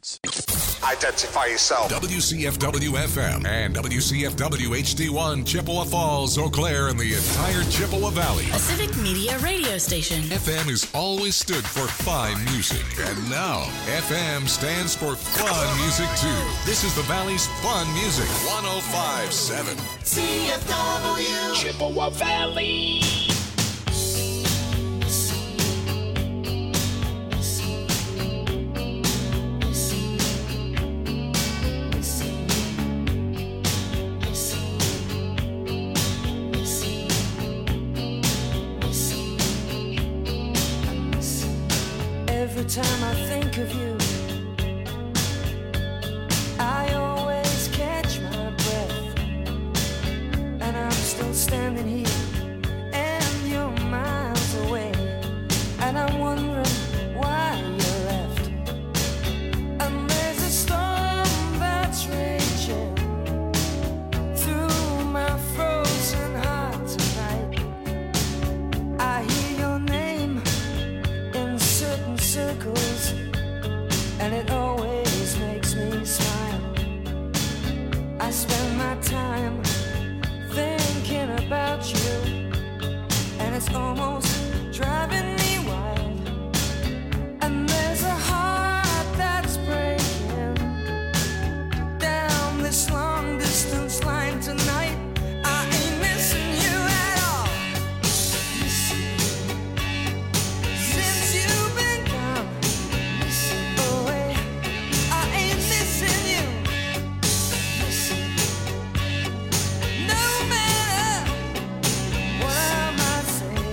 records. Identify yourself. WCFW-FM and WCFW-HD1, Chippewa Falls, Eau Claire, and the entire Chippewa Valley. A civic media radio station. FM has always stood for fine music, and now FM stands for fun music too. This is the Valley's fun music. 105.7 CFW Chippewa Valley. Every time I think of you, I always catch my breath, and I'm still standing here, and you're miles away, and I'm wondering why you left. And there's a storm that's raging through my frozen heart tonight. I hear your name in certain circles, and it always makes me smile. I spend my time thinking about you, and it's almost driving me wild. And there's a heart that's breaking down this long distance line tonight. I ain't missing you at all. Since you've been gone away, I ain't missing you. No matter what I might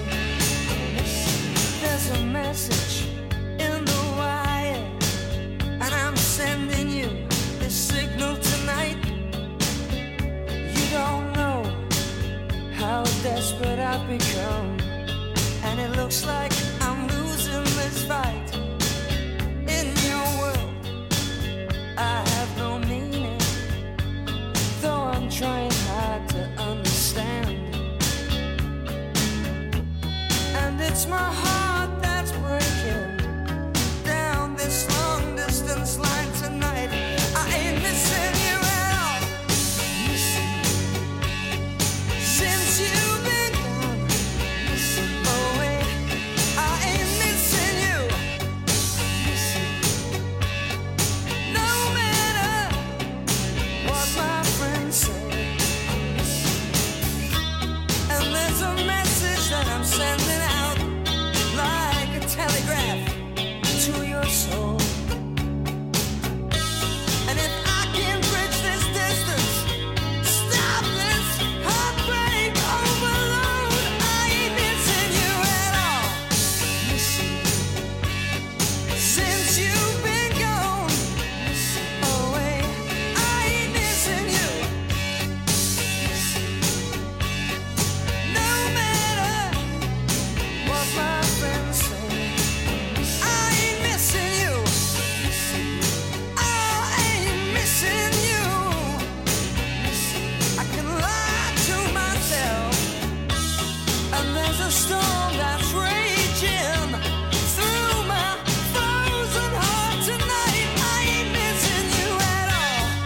say, there's a message in the wire, and I'm sending you this signal tonight. You don't know how desperate I've become, and it looks like I'm losing this fight. In your world, I have no meaning, though I'm trying hard to understand. And it's my heart that's breaking down this long distance line tonight. I ain't missing you at all. Since you've been gone away, I ain't missing you. No matter what my friends say. And there's a message that I'm sending out like a telegraph to your soul. And if I can bridge this distance, stop this heartbreak overload, I ain't missing you at all. Since you've been gone away, I ain't missing you. No matter what my friends say, I ain't missing you. I ain't missing you. I can lie to myself, and there's a storm that's raging through my frozen heart tonight. I ain't missing you at all.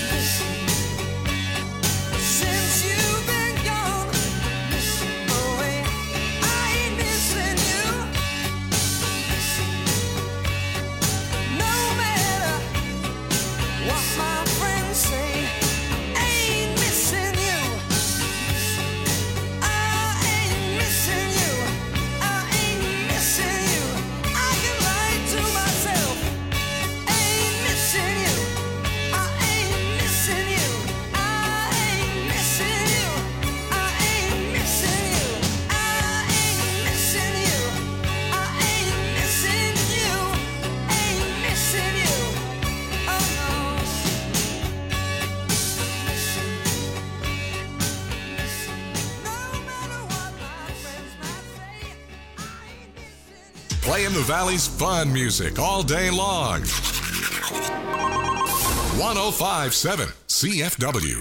Since you've been gone away, I ain't missing you. No matter what my friends say, I ain't missing you. I ain't missing you. I ain't missing you. I can lie to myself. I ain't missing you. I ain't missing you. I ain't missing you. I ain't missing you. I ain't missing you. I ain't missing you. Ain't missing you. Oh no. No matter what my friends might say, I ain't missing you. Playing the Valley's fun music all day long. 105.7 CFW.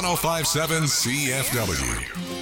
1057 CFW.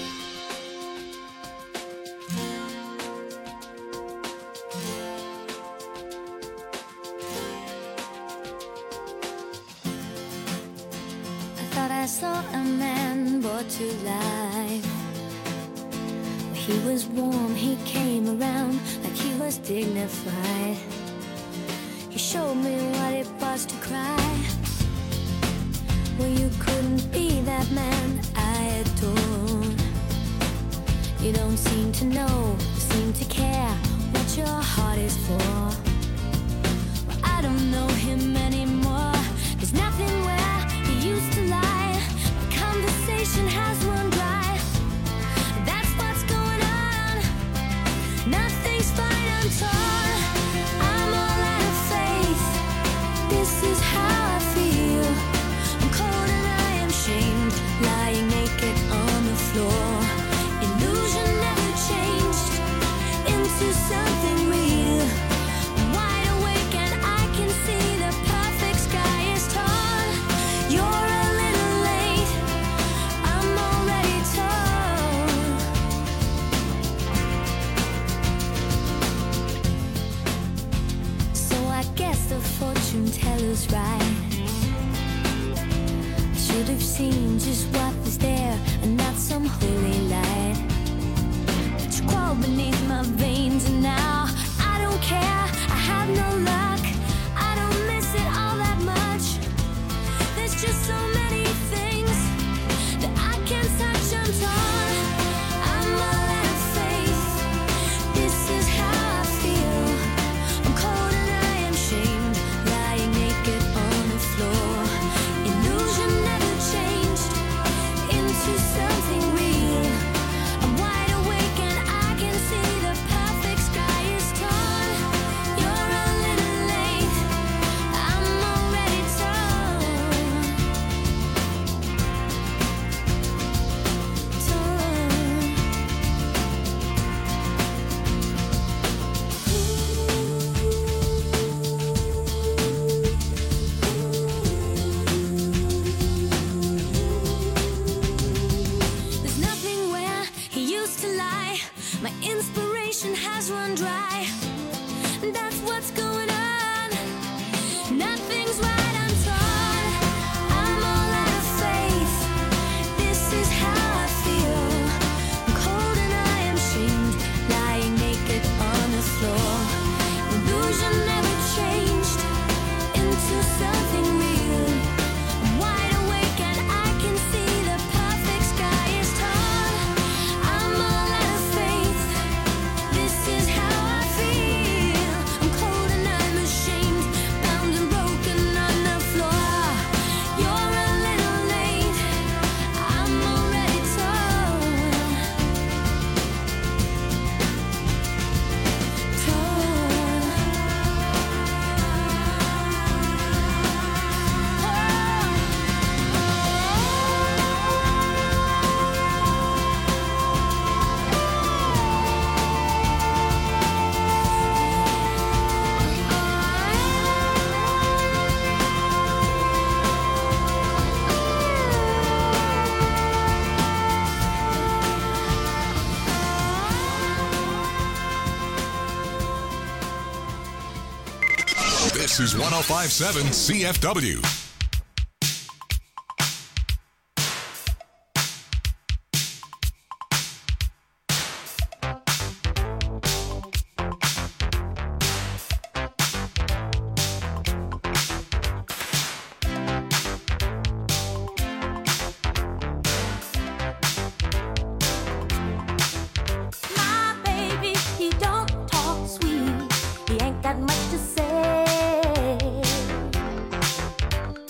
I saw a man brought to life. He was warm, he came around like he was dignified. He showed me what it was to cry. Well, you couldn't be that man I adored. You don't seem to know, seem to care what your heart is for. Well, I don't know him anymore. There's nothing where he used to lie. The conversation has run dry. That's what's going on. Nothing's fine, I'm torn. I'm all out of faith. This is how I feel. I'm cold and I am shamed, lying naked on the floor. Illusion never changed into something real. I'm wide awake and I can see the perfect sky is torn. You're a little late, I'm already torn. So I guess the fortune teller's right. I should have seen just what was there and not some holy light. But you crawl beneath my veins and now I don't care, I have no luck. I don't miss it all that much. There's just so many things that I can't touch, I'm torn. I'm all out of faith. This is how I feel. I'm cold and I am shamed, lying naked on the floor. Illusion never changed into something real. I'm wide awake and I can see the perfect sky is torn. You're a little late, I'm already torn. There's nothing where he used to lie. My inspiration has run dry. That's what's going on. Nothing's right, I'm torn. I'm all out of faith. This is how I feel. I'm cold and I am shamed, lying naked on the floor. Illusion never changed into something real. I'm wide awake and I can see the perfect sky is torn. I'm all out of faith. This is how I feel. I'm cold and I'm ashamed, bound and broken on the floor. You're a little late, I'm already torn. This is 1057 CFW. My baby, he don't talk sweet. He ain't got much to say.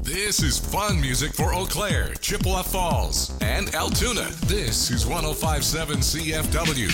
This is fun music for Eau Claire, Chippewa Falls, and Altoona. This is 105.7 CFW.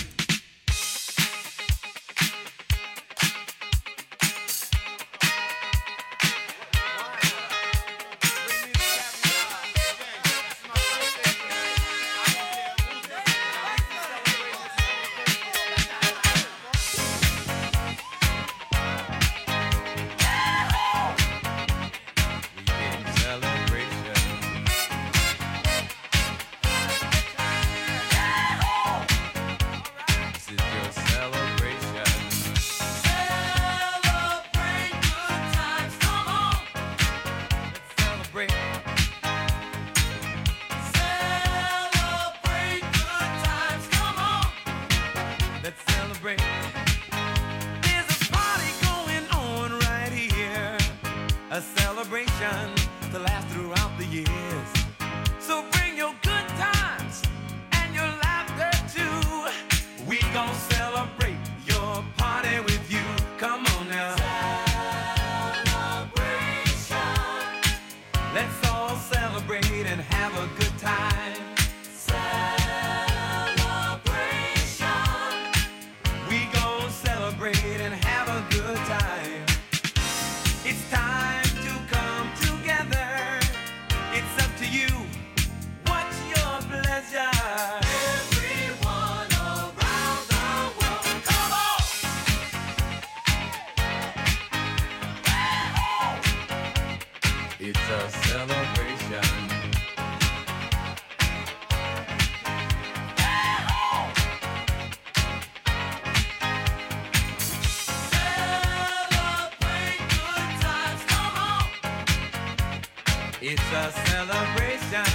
It's a celebration.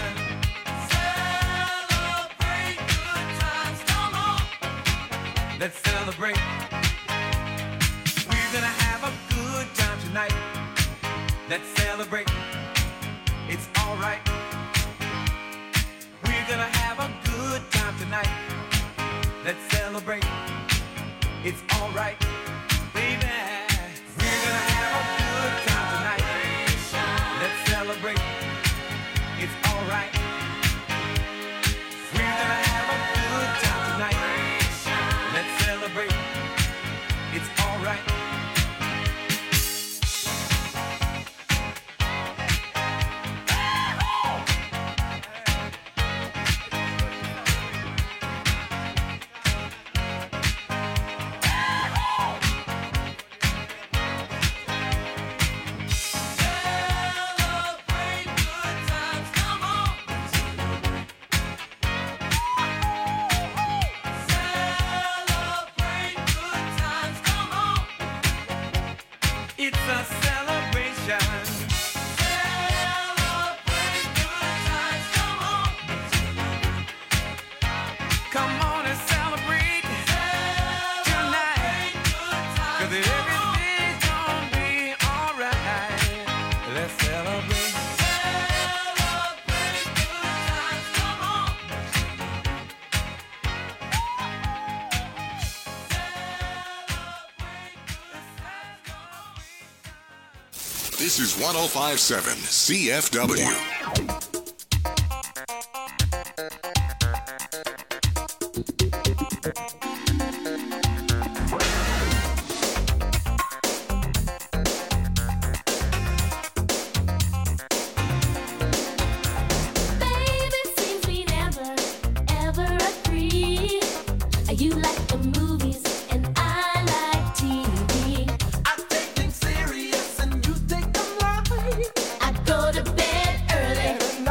Celebrate good times, come on. Let's celebrate. We're gonna have a good time tonight. Let's celebrate. It's alright. We're gonna have a good time tonight. Let's celebrate. It's alright, baby. We're gonna have a good time tonight. Let's celebrate. It's alright. We're gonna have a good time tonight. Let's celebrate. It's alright. It's a celebration. Celebrate good times, come on. Come on and celebrate tonight. 'Cause everything's gonna be alright. Let's celebrate. Celebrate good times, come on. This is 105.7 CFW. Baby, seems we never, ever agree. You like the movies and I like TV. I take things serious and you take them light. I go to bed early. And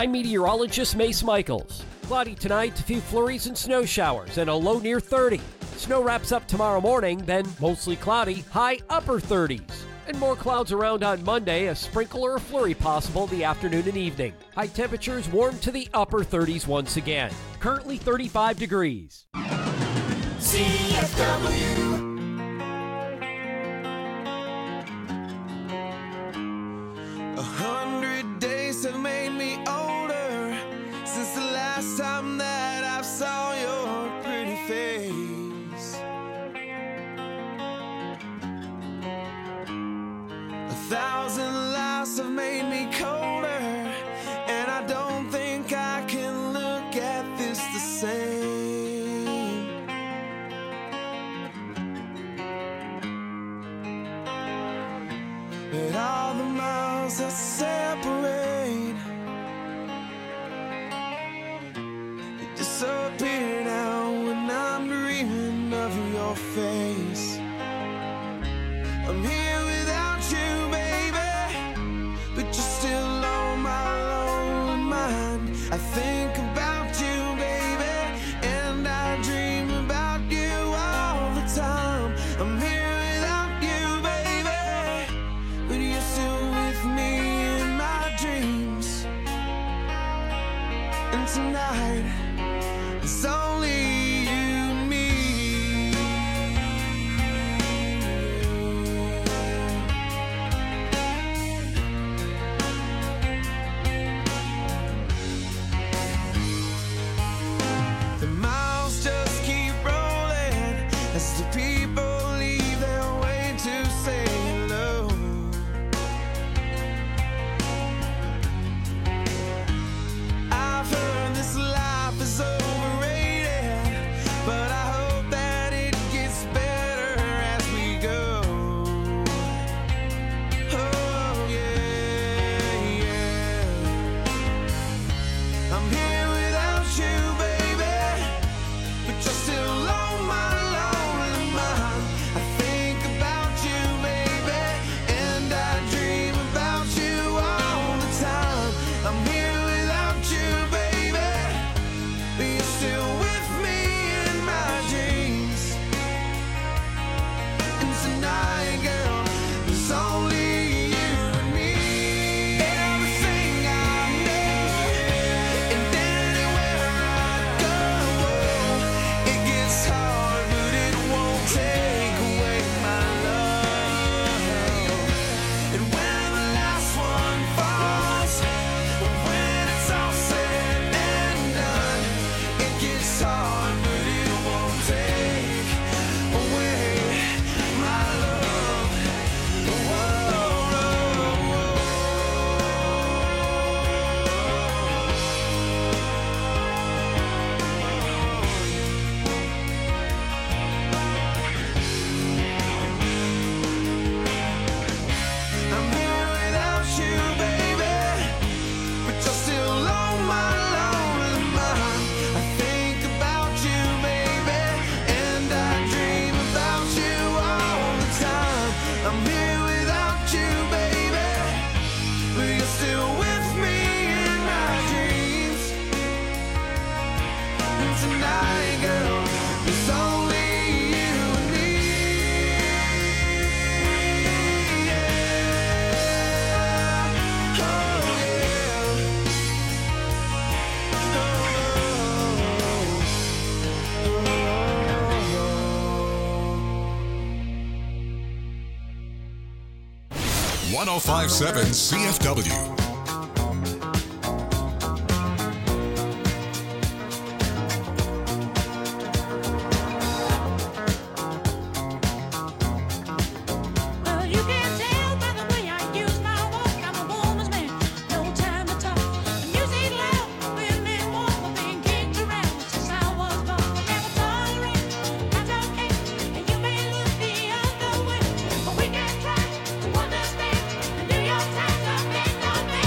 I'm meteorologist Mace Michaels. Cloudy tonight, a few flurries and snow showers, and a low near 30. Snow wraps up tomorrow morning, then mostly cloudy, high upper 30s. And more clouds around on Monday, a sprinkle or a flurry possible the afternoon and evening. High temperatures warm to the upper 30s once again. Currently 35 degrees. CFW. 100 days have made me older since the last time that I saw your pretty face. 1,000 lives have made me colder, and I don't think I can look at this the same. But all the miles that separate, they disappear now when I'm dreaming of your face. I'm here without you, baby, but you're still on my lonely mind. I think about you, baby, and I dream about you all the time. I'm here without you, baby, but you're still with me in my dreams. And tonight, it's only you and me. The miles just keep rolling as the people leave their way to say hello. I've heard this life is overrated, but I hope that it gets better as we go. Oh yeah, yeah. I'm here without you, baby, but you're still on my lonely mind. I think about you, baby, and I dream about you all the time. I'm here without you, baby, but you're still with me in my dreams. And tonight, girl, there's only you and me. Everything I know, and anywhere I go, it gets hard, but it won't take away my love. And when the last one falls, when it's all said and done, it gets hard, but it won't take away my love. I'm here without you, baby, but you're still on my lonely mind. I think about you, baby, and I dream about you all the time. I'm here without you, baby, but you're still with me in my dreams. And tonight, girl, it's only you and me. Yeah. Oh, yeah. 1057 CFW. Well, you can tell by the way I use my walk, I'm a woman's man, no time to talk. Music loud, women walk, we're being kicked around since I was born. I never tolerate, that's okay, and you may look the other way, but we can try to understand. The New York Times are made no man.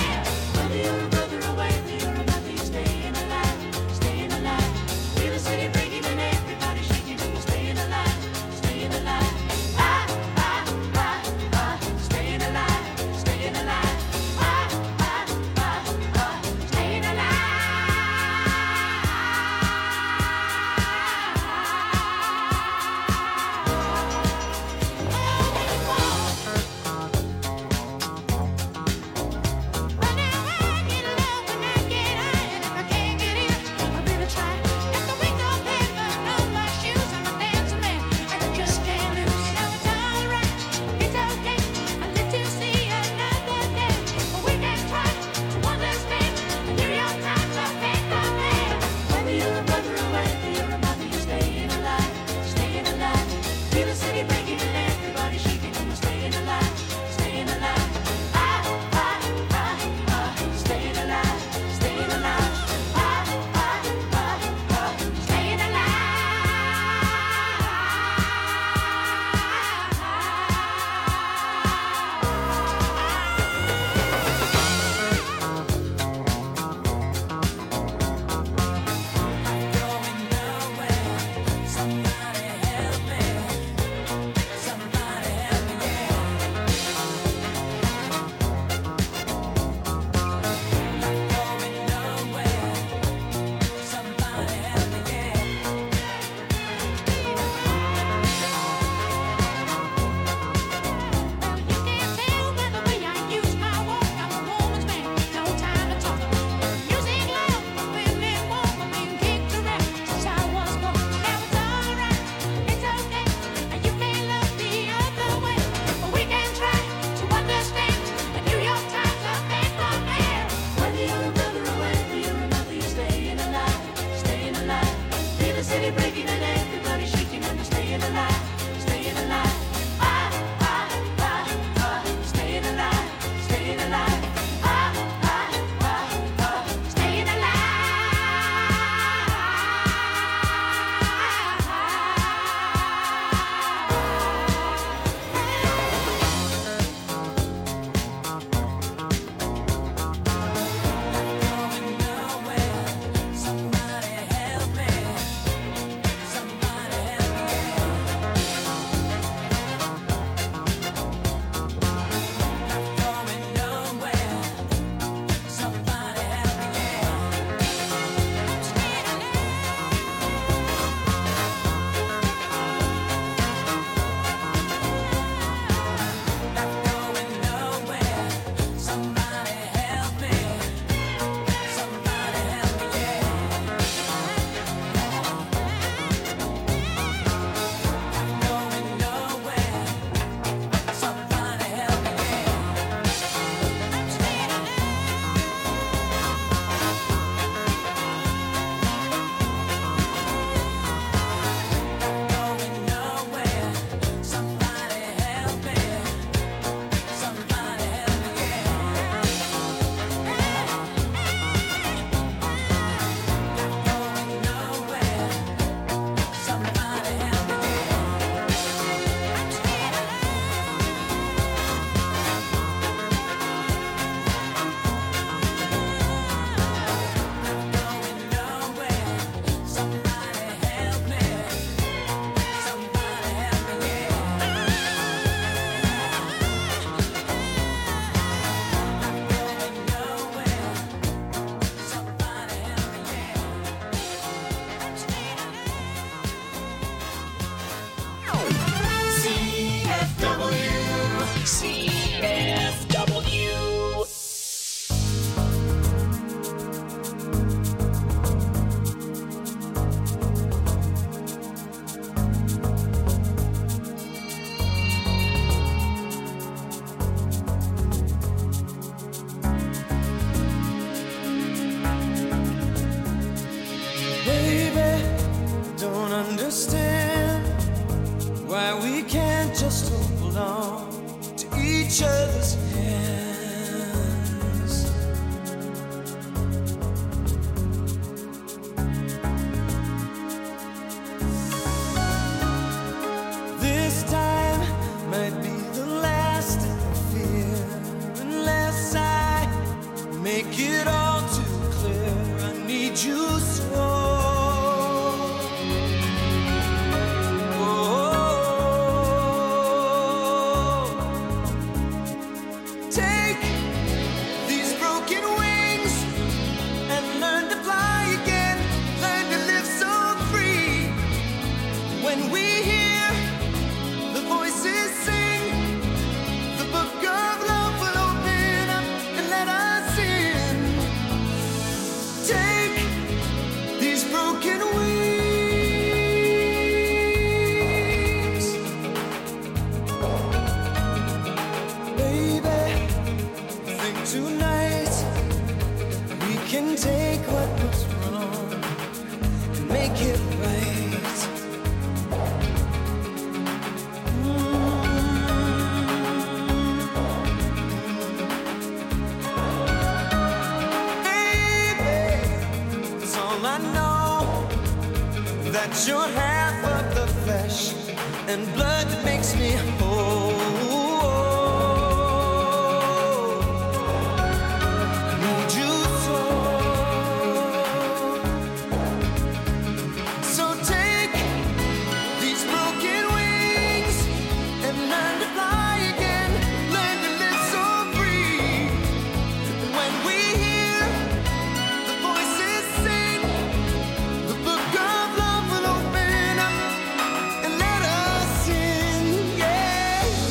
city breaking and everybody shaking and they're staying alive, staying alive. Staying alive, staying alive. Staying alive. just hold on to each other's hands. This time might be the last I fear, unless I make it all too clear. I need you so. Take what was wrong and make it right. Baby, it's all I know, that you're half of the flesh and blood that makes me whole. Yeah.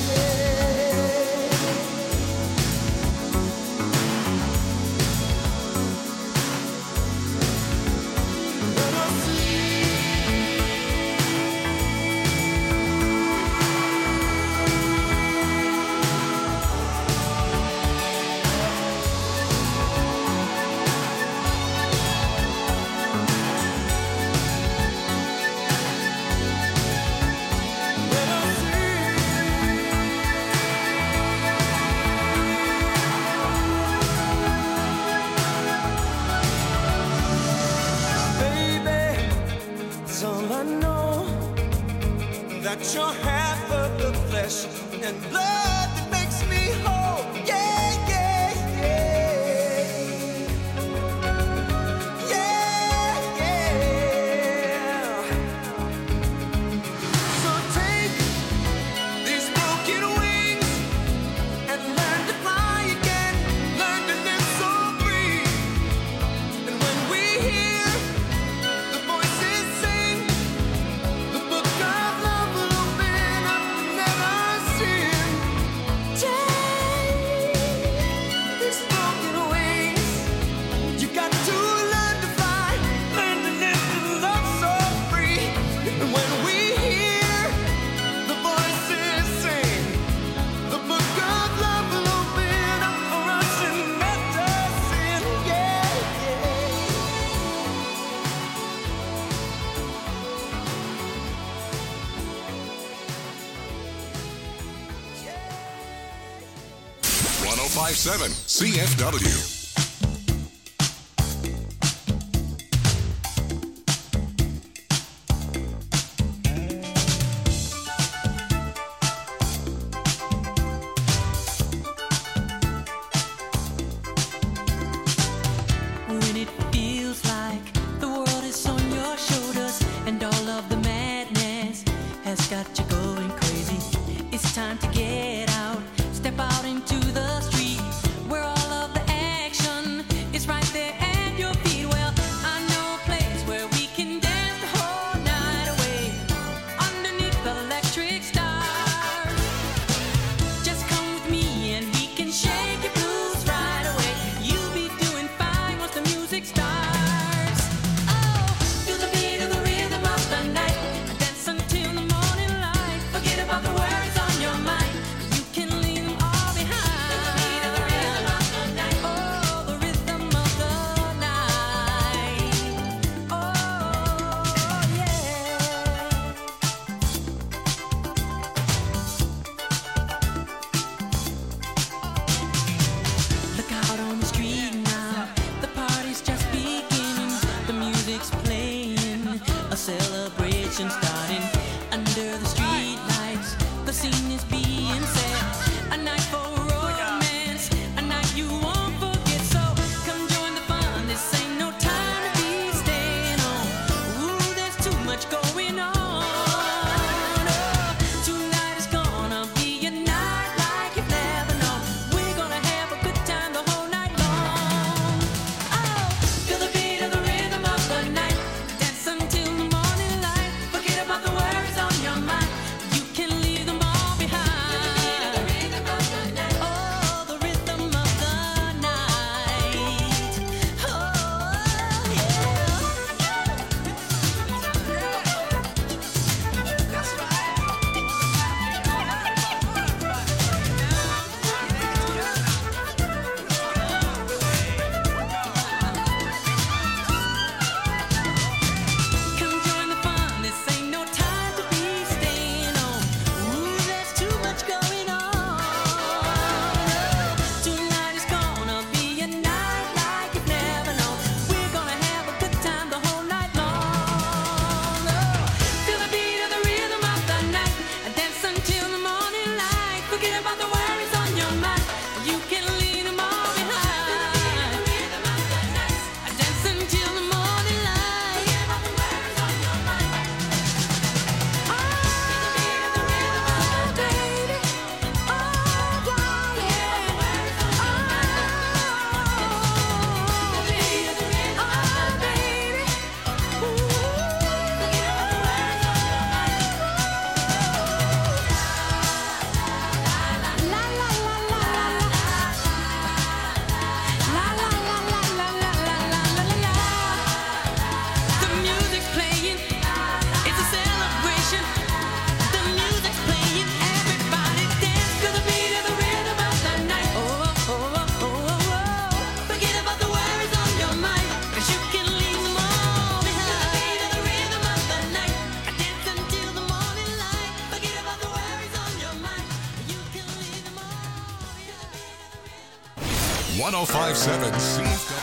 got your half of the flesh and blood that makes me whole. Yeah, yeah, yeah. Yeah, yeah. So take these broken wings and learn to fly again. Learn to live so free. And when we hear the voices sing, the book of love will open up and never sin. Take these broken wings. You got to learn to fly, learn to live and love so free. And when we hear the voices sing, the book of love will open up for us and never sin. Yeah, yeah. 1057 CFW. When it feels like the world is on your shoulders and all of the madness has got you going crazy, it's time to get out, step out into the street where all of the action is right there at your feet. Well, I know a place where we can dance the whole night away underneath the electric stars. Just come with me and we can shake your blues right away. You'll be doing fine once the music starts. Oh, feel the beat of the rhythm of the night. Dance until the morning light. Forget about the words on your mind. You can leave them all behind. Feel the beat of the rhythm of the night. Oh, the rhythm of the night. Oh, yeah. Look out on the street now, the party's just beginning. The music's playing, a celebration starting. Under the street lights, the scene is being set. A night for romance, a night you won't forget. So come join the fun, this ain't no time to be staying home. Ooh, there's too much going on. Oh, tonight is gonna be a night like you've never known. We're gonna have a good time the whole night long. Oh, feel the beat of the rhythm of the night. Dance until the morning light. Forget about the words on your mind. You can leave them all behind. Oh, the rhythm of the night. Oh, yeah. Come join the fun, this ain't no time to be staying home. Ooh, there's too much going on. Tonight is gonna be a night like you've never known. We're gonna have a good time the whole night long. Feel the beat of the rhythm of the night. Dance until the morning light. Forget about the worries on your mind. You can leave them all behind. Dance until the morning light. Forget about the worries on your mind. Oh, baby. Oh, darling. Oh, baby. The music's playing, it's a celebration. The music's playing, everybody dance to the beat of the rhythm of the night. Oh, oh, oh, oh, oh, oh. Forget about the worries on your mind, 'cause you can leave them all behind. The rhythm of the night, dance until the morning light. Forget about the worries on your mind, you can leave them all behind. 1057 CFW.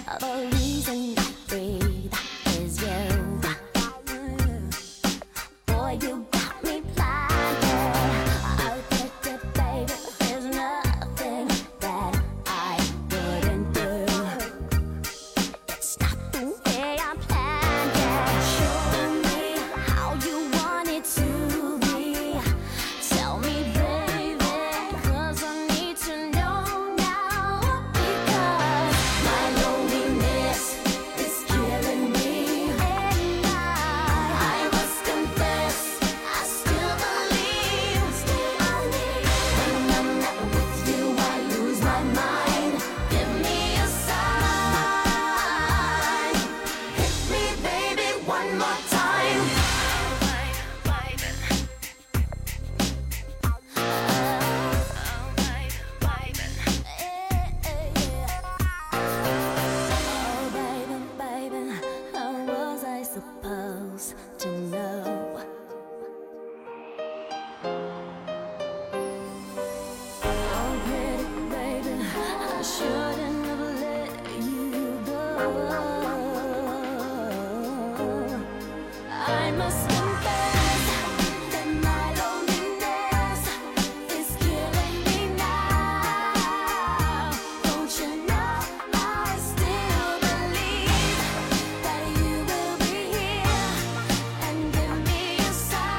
The reason I breathe is you. Boy, you got me blinded. Oh, baby, there's nothing that I wouldn't do. It's not the way I planned it. Show me how you want it to be. Tell me, baby, 'cause I need to know now. Because my loneliness is killing me. And I must confess, I still believe. When I'm not with you, I lose my mind. Give me a sign. Hit me, baby, one more time. Oh, baby, baby, how was I supposed to know? Oh, pretty baby, I shouldn't have let you go. I must confess that my loneliness is killing me now. Don't you know I still believe that you will be here and give me a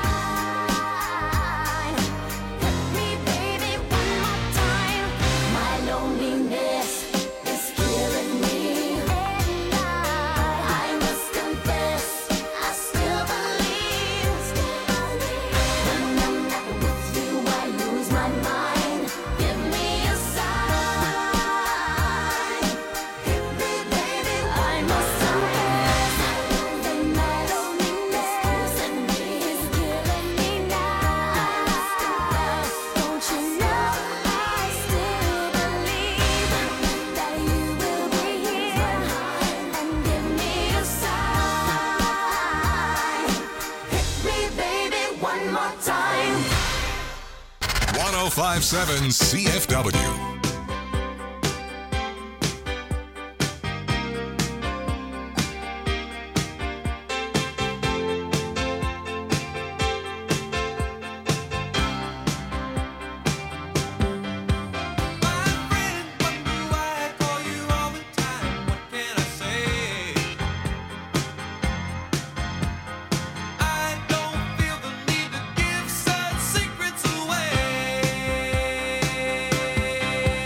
sign. Hit me, baby, one more time. My loneliness is killing me. And I must confess, I still believe. When I'm not with you, I lose my mind. Give me a sign. Hit me, baby, I must confess that my loneliness is killing me now. Don't you know I still believe that you will be here and give me a sign. Hit me, baby, one more time. 1057 CFW. Secrets away.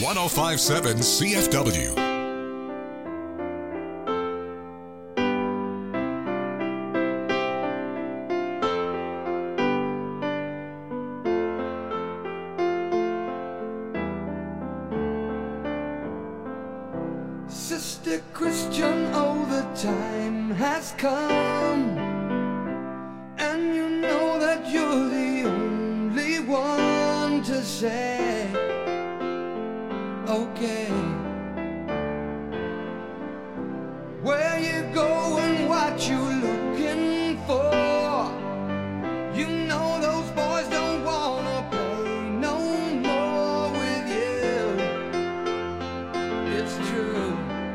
1057 CFW. Sister Christian, oh, the time has come, and you know that you're the only one to say, okay, where you going, what you looking for. You know those boys don't wanna play no more with you. It's true.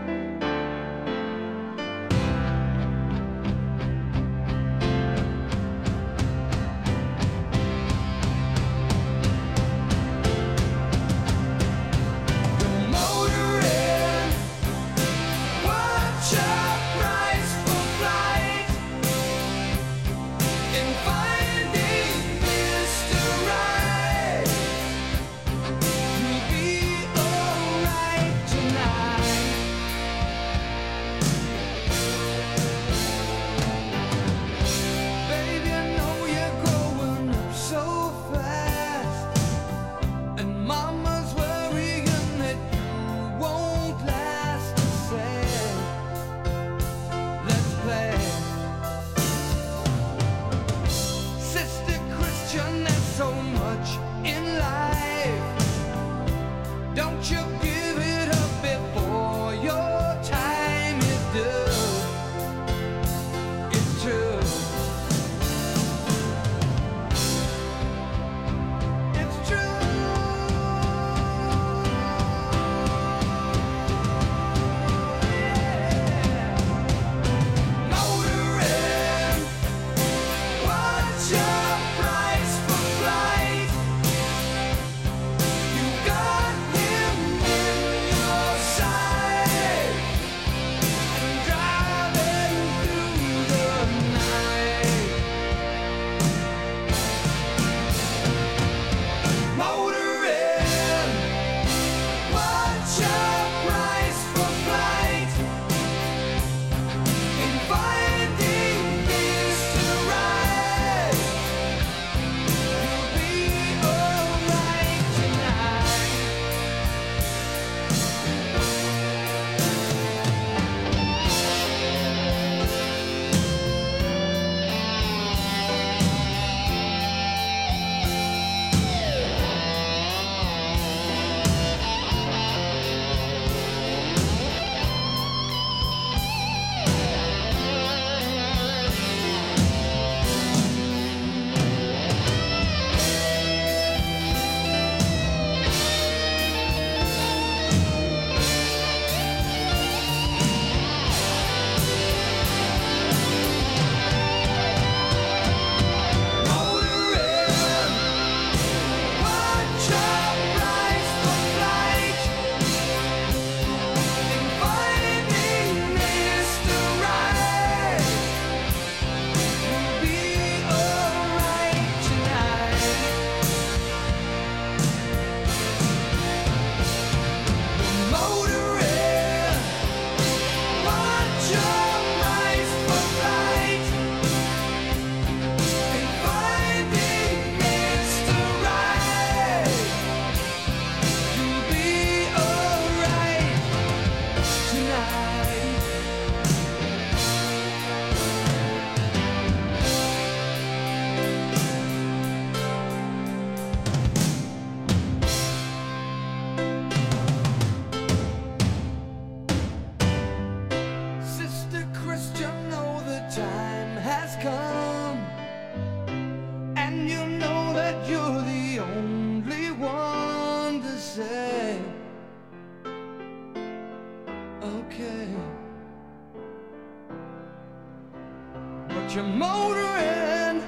You're motoring,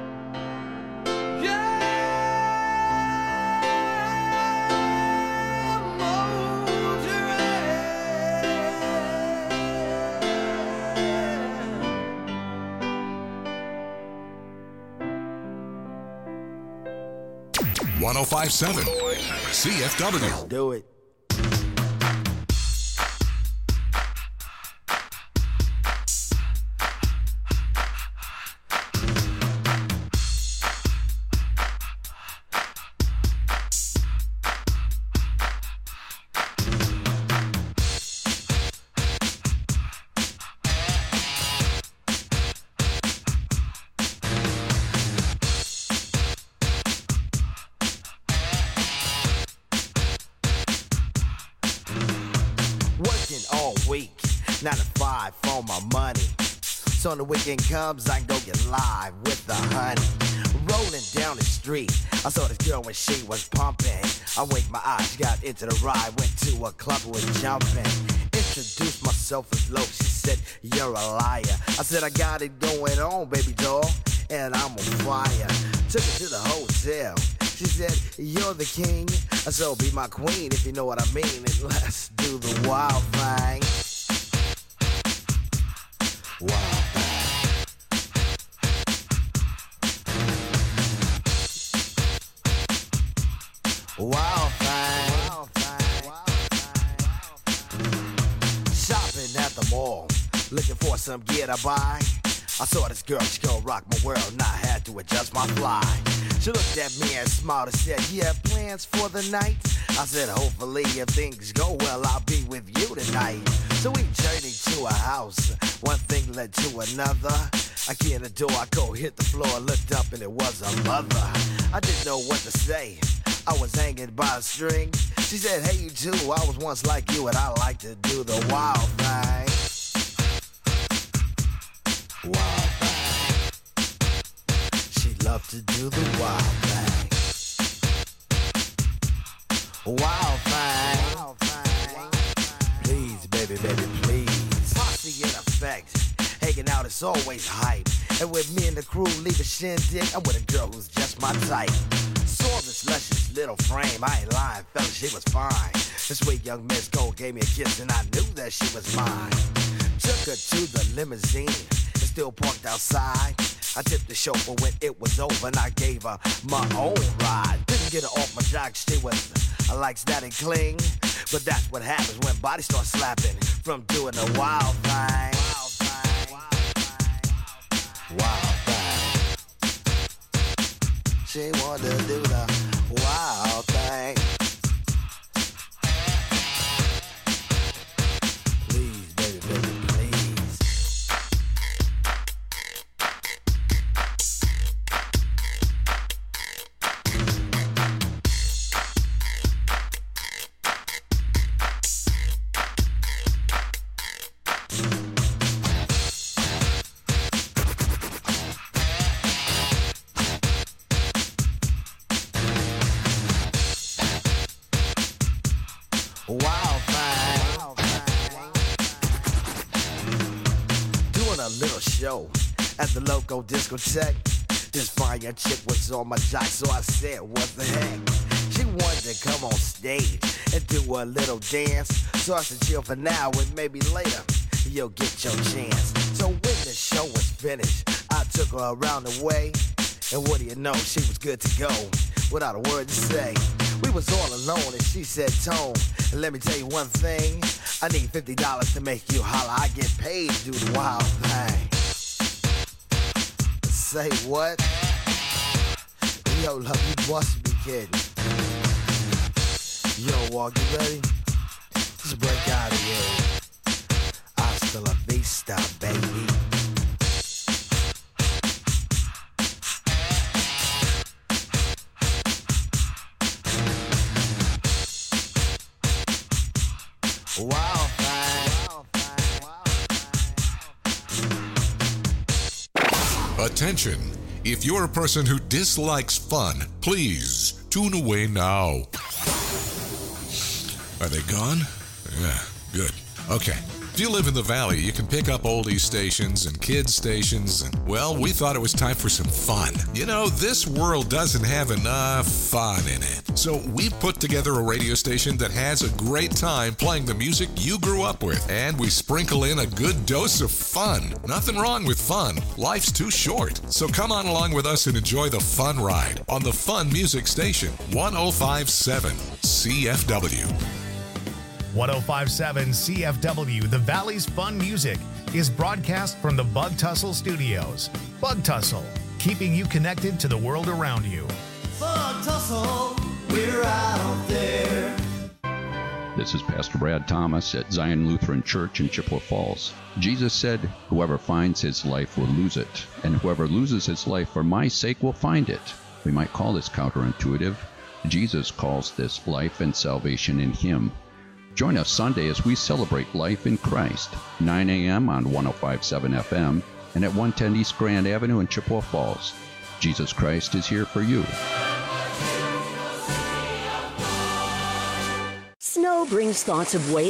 yeah, motoring. 1057 CFW. Do it. So the weekend comes, I can go get live with the honey. Rolling down the street, I saw this girl when she was pumping. I winked my eyes, got into the ride, went to a club with jumping. Introduced myself as low, she said, you're a liar. I said, I got it going on, baby doll, and I'm on fire. Took her to the hotel, she said, you're the king. I said, oh, be my queen, if you know what I mean, and let's do the wild thing. Wild thing. Wild thing. Wild thing. Shopping at the mall, looking for some gear to buy. I saw this girl, she gon' rock my world, and I had to adjust my fly. She looked at me and smiled and said, you have plans for the night? I said, hopefully if things go well, I'll be with you tonight. So we journeyed to a house, one thing led to another. I key in the door, I go hit the floor, looked up and it was a mother. I didn't know what to say, I was hanging by a string. She said, hey you too, I was once like you and I like to do the wild thing. Wild thing. She loved to do the wild thing. Wild thing. Wild thing. Please, baby, baby, please. Posse in effect. Hanging out is always hype. And with me and the crew leave a shindig, I'm with a girl who's just my type. Saw this luscious little frame, I ain't lying, fella, she was fine. This sweet young Miss Gold gave me a kiss and I knew that she was mine. Took her to the limousine, it's still parked outside. I tipped the chauffeur when it was over and I gave her my own ride. Didn't get her off my jock, she was like static cling. But that's what happens when bodies start slapping from doing the wild thing. Wild thing. She wanted to do the wild thing. Please, baby, baby, please. Wild thing. Doing a little show at the local discotheque. This fine young chick was on my jock, so I said, what the heck? She wanted to come on stage and do a little dance. So I said, chill for now and maybe later you'll get your chance. So when the show was finished, I took her around the way. And what do you know, she was good to go without a word to say. We was all alone and she said, Tone, let me tell you one thing. I need $50 to make you holler. I get paid to do the wild thing. Say what? Yo, love, you must be kidding. Yo, Walk, you ready? Just break out of here. Hasta la vista, baby. Wild thing. Attention! If you're a person who dislikes fun, please tune away now. Are they gone? Yeah, good. Okay. If you live in the Valley, you can pick up oldies stations and kids stations, and, well, we thought it was time for some fun. You know, this world doesn't have enough fun in it. So we put together a radio station that has a great time playing the music you grew up with, and we sprinkle in a good dose of fun. Nothing wrong with fun. Life's too short. So come on along with us and enjoy the fun ride on the Fun Music Station, 105.7 CFW. 105.7 CFW, the Valley's Fun Music, is broadcast from the Bug Tussle Studios. Bug Tussle, keeping you connected to the world around you. Bug Tussle, we're out there. This is Pastor Brad Thomas at Zion Lutheran Church in Chippewa Falls. Jesus said, whoever finds his life will lose it, and whoever loses his life for my sake will find it. We might call this counterintuitive. Jesus calls this life and salvation in him. Join us Sunday as we celebrate life in Christ, 9 a.m. on 105.7 FM, and at 110 East Grand Avenue in Chippewa Falls. Jesus Christ is here for you. Snow brings thoughts of weight